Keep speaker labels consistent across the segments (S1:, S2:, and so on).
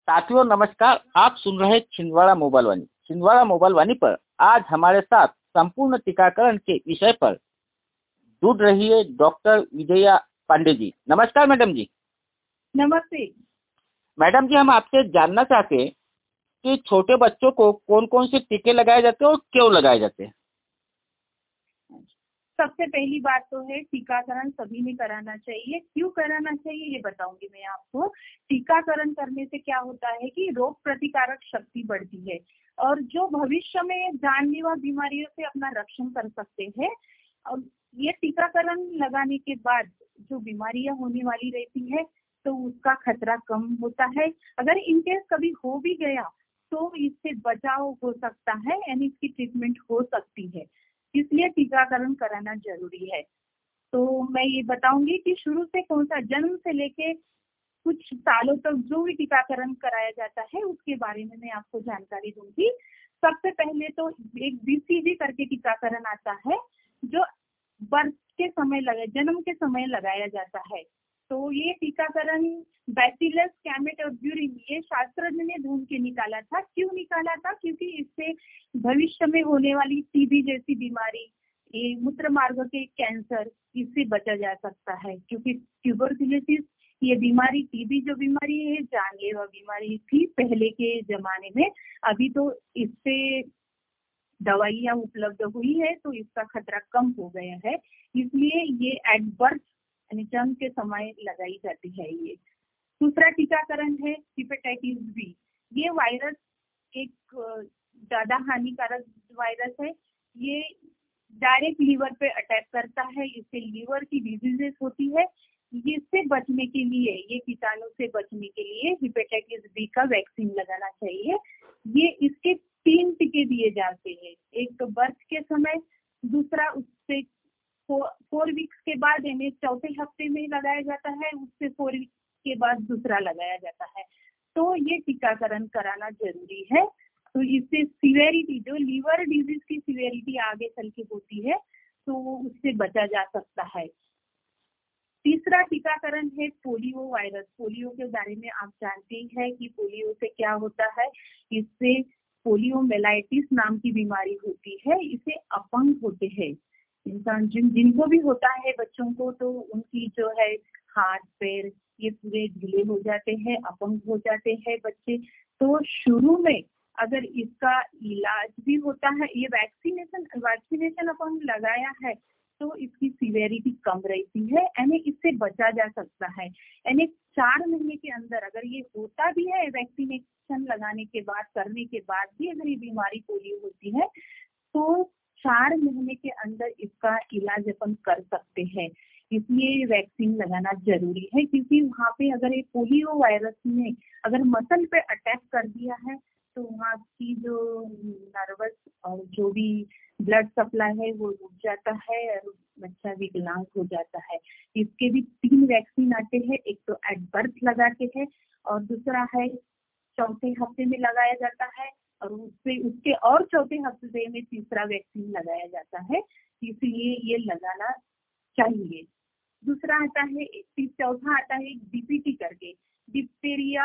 S1: साथियों नमस्कार। आप सुन रहे छिंदवाड़ा मोबाइल वाणी। छिंदवाड़ा मोबाइल वाणी पर आज हमारे साथ संपूर्ण टीकाकरण के विषय पर जुड़ रही है डॉक्टर विजया पांडे जी। नमस्कार मैडम जी।
S2: नमस्ते
S1: मैडम जी, हम आपसे जानना चाहते हैं कि छोटे बच्चों को कौन कौन से टीके लगाए जाते हैं और क्यों लगाए जाते हैं।
S2: सबसे पहली बात तो है टीकाकरण सभी ने कराना चाहिए। क्यों कराना चाहिए ये बताऊंगी मैं आपको। टीकाकरण करने से क्या होता है कि रोग प्रतिकारक शक्ति बढ़ती है और जो भविष्य में जानलेवा बीमारियों से अपना रक्षण कर सकते हैं। और ये टीकाकरण लगाने के बाद जो बीमारियां होने वाली रहती है तो उसका खतरा कम होता है। अगर इनकेस कभी हो भी गया तो इससे बचाव हो सकता है, यानी इसकी ट्रीटमेंट हो सकती है। इसलिए टीकाकरण कराना जरूरी है। तो मैं ये बताऊंगी कि शुरू से कौन सा, जन्म से लेके कुछ सालों तक जो भी टीकाकरण कराया जाता है उसके बारे में मैं आपको जानकारी दूंगी। सबसे पहले तो एक बीसीजी करके टीकाकरण आता है जो बर्थ के समय जन्म के समय लगाया जाता है। तो ये टीकाकरण बैसिलस कैमेटोब्यूरिन ये शास्त्रज्ञ ने ढूंढ के निकाला था। क्यों निकाला था? क्योंकि इससे भविष्य में होने वाली टीबी जैसी बीमारी, ये मूत्र मार्ग के कैंसर, इससे बचा जा सकता है। क्योंकि ट्यूबरकुलोसिस ये बीमारी, टीबी जो बीमारी है जानलेवा बीमारी थी पहले के जमाने में। अभी तो इससे दवाइयां उपलब्ध हुई है तो इसका खतरा कम हो गया है। इसलिए ये एट बर्थ यानी जन्म के समय लगाई जाती है। ये दूसरा टीकाकरण है हेपेटाइटिस बी। ये वायरस एक ज्यादा हानिकारक वायरस है। ये डायरेक्ट लीवर पे अटैक करता है, इससे लीवर की डिजीजेस होती है। इससे बचने के लिए, ये कीटाणु से बचने के लिए हेपेटाइटिस बी का वैक्सीन लगाना चाहिए। ये इसके 3 टीके दिए जाते हैं। एक तो बर्थ के समय, दूसरा उससे 4 वीक्स के बाद यानी चौथे हफ्ते में लगाया जाता है, उससे 4 वीक्स के बाद दूसरा लगाया जाता है। तो ये टीकाकरण कराना जरूरी है। तो इससे सीवेरिटी, जो लीवर डिजीज की सीवेरिटी आगे चल के होती है तो उससे बचा जा सकता है। तीसरा टीकाकरण है पोलियो वायरस। पोलियो के बारे में आप जानते ही हैं कि पोलियो से क्या होता है। इससे पोलियोमेलाइटिस नाम की बीमारी होती है। इसे अपंग होते हैं इंसान, जिनको भी होता है बच्चों को, तो उनकी जो है हाथ पैर ये पूरे ढीले हो जाते हैं, अपंग हो जाते हैं बच्चे। तो शुरू में अगर इसका इलाज भी होता है, ये वैक्सीनेशन अपन लगाया है तो इसकी सीवेरिटी कम रहती है, यानी इससे बचा जा सकता है। यानी 4 महीने के अंदर अगर ये होता भी है, वैक्सीनेशन लगाने के बाद, करने के बाद भी अगर ये बीमारी पोलियो होती है तो 4 महीने के अंदर इसका इलाज अपन कर सकते हैं। इसलिए वैक्सीन लगाना जरूरी है। क्योंकि वहाँ पे अगर ये पोलियो वायरस ने अगर मसल पे अटैक कर दिया है तो वहाँ की जो नर्वस और जो भी ब्लड सप्लाई है वो रुक जाता है और बच्चा विकलांग हो जाता है। इसके भी 3 वैक्सीन आते हैं। एक तो एट बर्थ लगाते हैं और दूसरा है चौथे हफ्ते में लगाया जाता है और उसके और चौथे हफ्ते में तीसरा वैक्सीन लगाया जाता है। इसलिए ये लगाना चाहिए। दूसरा आता है, चौथा आता है डीपीटी करके, डिप्थीरिया,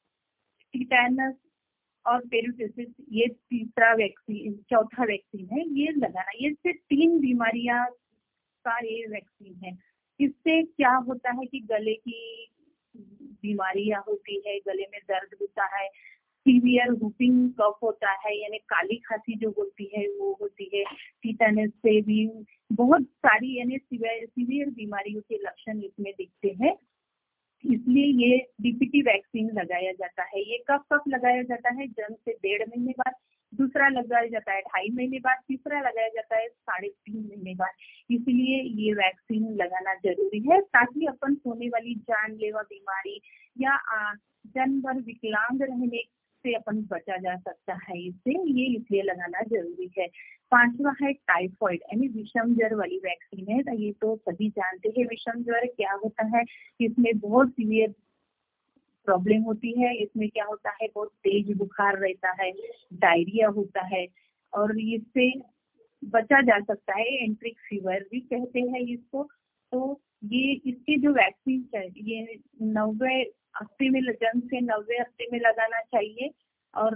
S2: टिटेनस और पेरिटोसिस। ये तीसरा वैक्सीन, चौथा वैक्सीन है, ये लगाना। ये सिर्फ 3 बीमारियां का ये वैक्सीन है। इससे क्या होता है कि गले की बीमारियां होती है, गले में दर्द होता है, सीवियर हुपिंग कफ होता है यानी काली खांसी जो होती है वो होती है। टीटेनस से भी बहुत सारी यानी सीवियर बीमारियों के लक्षण इसमें दिखते हैं। इसलिए ये डीपीटी वैक्सीन लगाया जाता है। ये कब लगाया जाता है? जन्म से 1.5 महीने बाद, दूसरा लगाया जाता है 2.5 महीने बाद, तीसरा लगाया जाता है 3.5 महीने बाद। इसलिए ये वैक्सीन लगाना जरूरी है ताकि अपन होने वाली जानलेवा बीमारी या जन्म भर विकलांग रहने से अपन बचा जा सकता है। इससे ये इसलिए लगाना जरूरी है। 5वां है टाइफॉइड यानी विषम ज्वर वाली वैक्सीन है। ये तो सभी जानते हैं विषम ज्वर क्या होता है। इसमें बहुत सीवियर प्रॉब्लम होती है। इसमें क्या होता है, बहुत तेज बुखार रहता है, डायरिया होता है और इससे बचा जा सकता है। एंट्रिक फीवर भी कहते हैं इसको। तो ये इसके जो वैक्सीन है ये 90 हफ्ते में जन्म से 90 हफ्ते में लगाना चाहिए और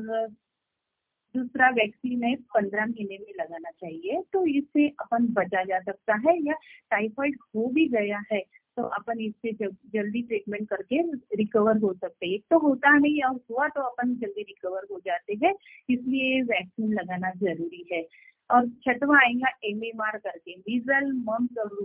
S2: दूसरा वैक्सीन है 15 महीने में लगाना चाहिए। तो इससे अपन बचा जा सकता है, या टाइफाइड हो भी गया है तो अपन इससे जल्दी ट्रीटमेंट करके रिकवर हो सकते हैं। एक तो होता नहीं और हुआ तो अपन जल्दी रिकवर हो जाते हैं, इसलिए वैक्सीन लगाना जरूरी है। और छठवां आएगा MMR करके, मीजल मम्स और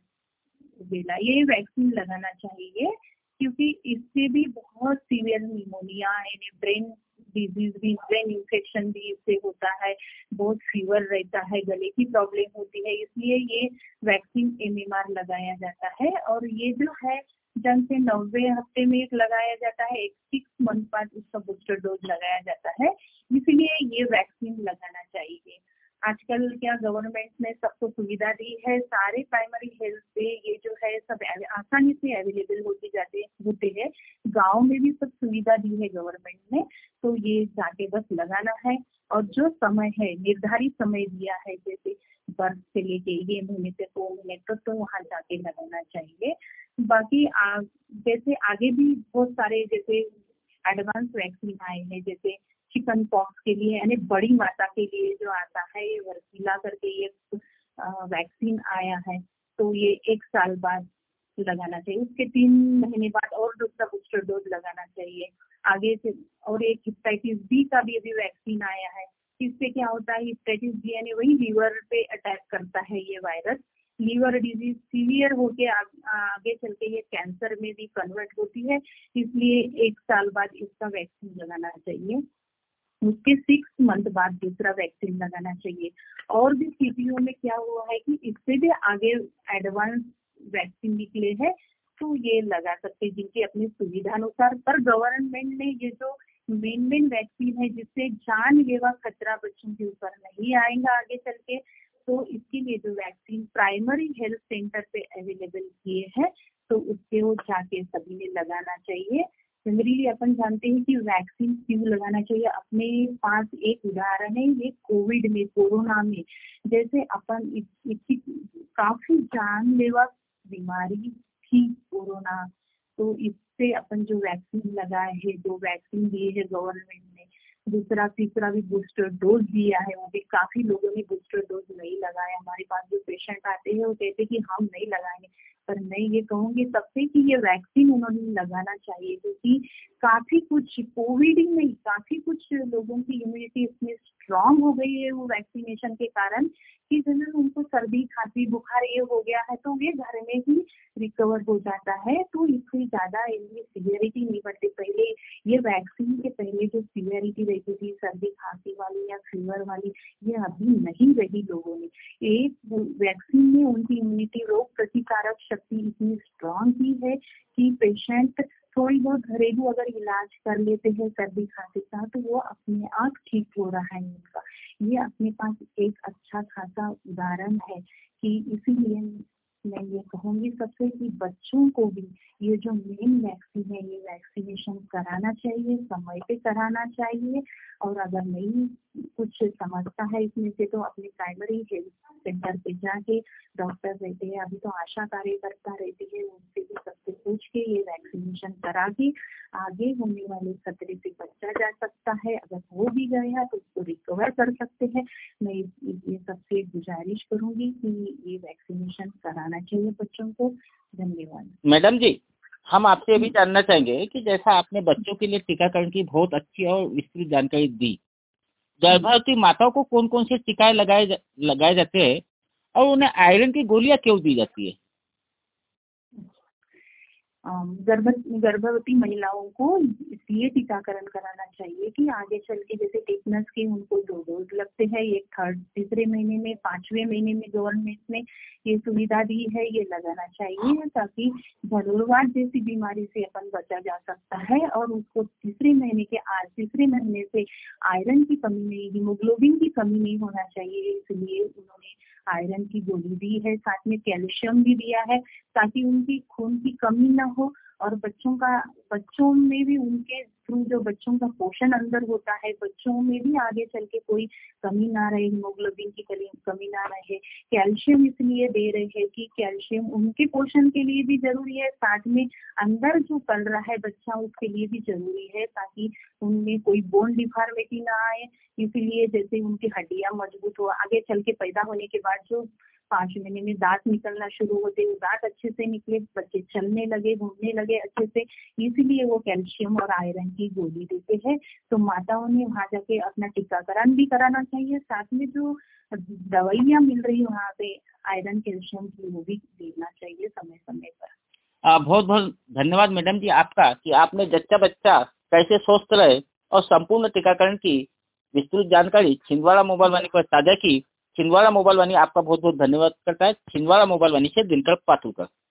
S2: रूबेला, ये वैक्सीन लगाना चाहिए क्योंकि इससे भी बहुत सीवियर निमोनिया यानी ब्रेन डिजीज भी, ब्रेन इन्फेक्शन भी इससे होता है, बहुत फीवर रहता है, गले की प्रॉब्लम होती है, इसलिए ये वैक्सीन MMR लगाया जाता है। और ये जो है जन्म से 90 हफ्ते में एक लगाया जाता है, एक 6 मंथ बाद उसका बूस्टर डोज लगाया जाता है, इसलिए ये वैक्सीन लगाना चाहिए। आजकल क्या गवर्नमेंट ने सबको सुविधा दी है, सारे प्राइमरी हेल्थ पे ये जो है सब आसानी से अवेलेबल होते हैं। गांव में भी सब सुविधा दी है गवर्नमेंट ने, तो ये जाके बस लगाना है। और जो समय है निर्धारित समय दिया है, जैसे बर्थ से लेके ये महीने से 2 महीने तक, तो वहाँ जाके लगाना चाहिए। बाकी जैसे आगे भी बहुत सारे जैसे एडवांस वैक्सीन आए हैं, जैसे चिकन पॉक्स के लिए यानी बड़ी माता के लिए जो आता है ये वर्सीला करके ये वैक्सीन आया है, तो ये 1 साल बाद लगाना चाहिए, उसके 3 महीने बाद और दूसरा बूस्टर डोज लगाना चाहिए आगे से। और एक हेपेटाइटिस बी का भी अभी वैक्सीन आया है, इससे क्या होता है हेपेटाइटिस बी यानी वही लीवर पे अटैक करता है ये वायरस, लीवर डिजीज सीवियर होके आगे चल के ये कैंसर में भी कन्वर्ट होती है, इसलिए 1 साल बाद इसका वैक्सीन लगाना चाहिए। उसके 6 मंथ बाद दूसरा वैक्सीन लगाना चाहिए। और भी स्थितियों में क्या हुआ है कि इससे भी आगे एडवांस वैक्सीन निकले हैं, तो ये लगा सकते हैं जिनकी अपनी सुविधा अनुसार। पर गवर्नमेंट ने ये जो मेन वैक्सीन है जिससे जानलेवा खतरा बच्चों के ऊपर नहीं आएगा आगे चल के, तो इसके लिए जो वैक्सीन प्राइमरी हेल्थ सेंटर पे अवेलेबल किए हैं, तो उसके वो जाके सभी ने लगाना चाहिए। जनरली अपन जानते हैं कि वैक्सीन क्यों लगाना चाहिए। अपने पास एक उदाहरण है, ये कोविड में, कोरोना में, जैसे अपन इसकी काफी जानलेवा बीमारी थी कोरोना, तो इससे अपन जो वैक्सीन लगाए हैं, 2 वैक्सीन दिए है गवर्नमेंट ने, दूसरा तीसरा भी बूस्टर डोज दिया है, वो भी काफी लोगों ने बूस्टर डोज नहीं लगाया। हमारे पास जो पेशेंट आते हैं वो कहते हैं कि हम नहीं लगाएंगे, पर मैं ये कहूंगी सबसे कि ये वैक्सीन उन्होंने लगाना चाहिए, क्योंकि काफी कुछ कोविड ही नहीं, काफी कुछ लोगों की इम्यूनिटी इसमें स्ट्रांग हो गई है वो वैक्सीनेशन के कारण, कि जनरल उनको सर्दी खांसी बुखार ये हो गया है तो ये घर में ही रिकवर हो जाता है, तो इससे ज्यादा इनकी सीवियरिटी नहीं बढ़ती। पहले ये वैक्सीन के पहले जो सीवियरिटी रहती थी सर्दी खांसी वाली या फीवर वाली, ये अभी नहीं रही लोगों में। एक वैक्सीन ने उनकी इम्यूनिटी, रोग प्रतिकारक शक्ति इतनी स्ट्रांग की है कि पेशेंट थोड़ी बहुत घरेलू अगर इलाज कर लेते हैं सर्दी खांसी का, तो वो अपने आप ठीक हो रहा है उनका। ये अपने पास एक अच्छा खासा उदाहरण है कि इसीलिए मैं ये कहूंगी सबसे कि बच्चों को भी ये जो मेन वैक्सीन है ये वैक्सीनेशन कराना चाहिए, समय पे कराना चाहिए। और अगर नहीं कुछ समझता है इसमें से तो अपने प्राइमरी हेल्थ सेंटर पे जाके, डॉक्टर रहते हैं, अभी तो आशा कार्यकर्ता रहती है, उनसे भी सबसे पूछ के ये वैक्सीनेशन करा के आगे होने वाले खतरे से बचा जा सकता है। अगर हो भी गया तो उसको रिकवर कर सकते हैं। मैं ये सबसे गुजारिश करूंगी कि ये वैक्सीनेशन कराना चाहिए बच्चों को। धन्यवाद।
S1: मैडम जी, हम आपसे ये भी जानना चाहेंगे कि जैसा आपने बच्चों के लिए टीकाकरण की बहुत अच्छी और विस्तृत जानकारी दी, गर्भवती माताओं को कौन कौन से टीके लगाए जाते हैं और उन्हें आयरन की गोलियां क्यों दी जाती है?
S2: गर्भवती महिलाओं को इसलिए टीकाकरण कराना चाहिए कि आगे चल के जैसे टेटनस के उनको 2 डोज लगते हैं, एक तीसरे महीने में, 5वें महीने में गवर्नमेंट ने ये सुविधा दी है, ये लगाना चाहिए ताकि धनुर्वात जैसी बीमारी से अपन बचा जा सकता है। और उसको तीसरे महीने से आयरन की कमी नहीं, हीमोग्लोबिन की कमी नहीं होना चाहिए, इसलिए उन्होंने आयरन की गोली दी है, साथ में कैल्शियम भी दिया है ताकि उनकी खून की कमी ना हो और बच्चों में भी उनके थ्रू जो बच्चों का पोषण अंदर होता है, बच्चों में भी आगे चल के कोई कमी ना रहे, हीमोग्लोबिन की कमी ना रहे। कैल्शियम इसलिए दे रहे हैं कि कैल्शियम उनके पोषण के लिए भी जरूरी है, साथ में अंदर जो पल रहा है बच्चा उसके लिए भी जरूरी है, ताकि उनमें कोई बोन डिफॉर्मिटी ना आए। इसीलिए जैसे उनकी हड्डियां मजबूत हो, आगे चल के पैदा होने के बाद जो 5 महीने में दांत निकलना शुरू होते, वो दांत अच्छे से निकले, बच्चे चलने लगे, घूमने लगे अच्छे से, इसीलिए वो कैल्शियम और आयरन की गोली देते हैं। तो माताओं ने वहाँ जाके अपना टीकाकरण भी कराना चाहिए, साथ में जो दवाइयाँ मिल रही है वहाँ पे आयरन कैल्शियम की, वो भी देना चाहिए समय समय पर।
S1: बहुत बहुत धन्यवाद मैडम जी आपका कि आपने जच्चा बच्चा कैसे स्वस्थ रहे और संपूर्ण टीकाकरण की विस्तृत जानकारी छिंदवाड़ा मोबाइल वाणी पर साझा की। छिंदवाड़ा मोबाइल वाणी आपका बहुत बहुत धन्यवाद करता है। छिंदवाड़ा मोबाइल वाणी से दिनकर पाटुलकर।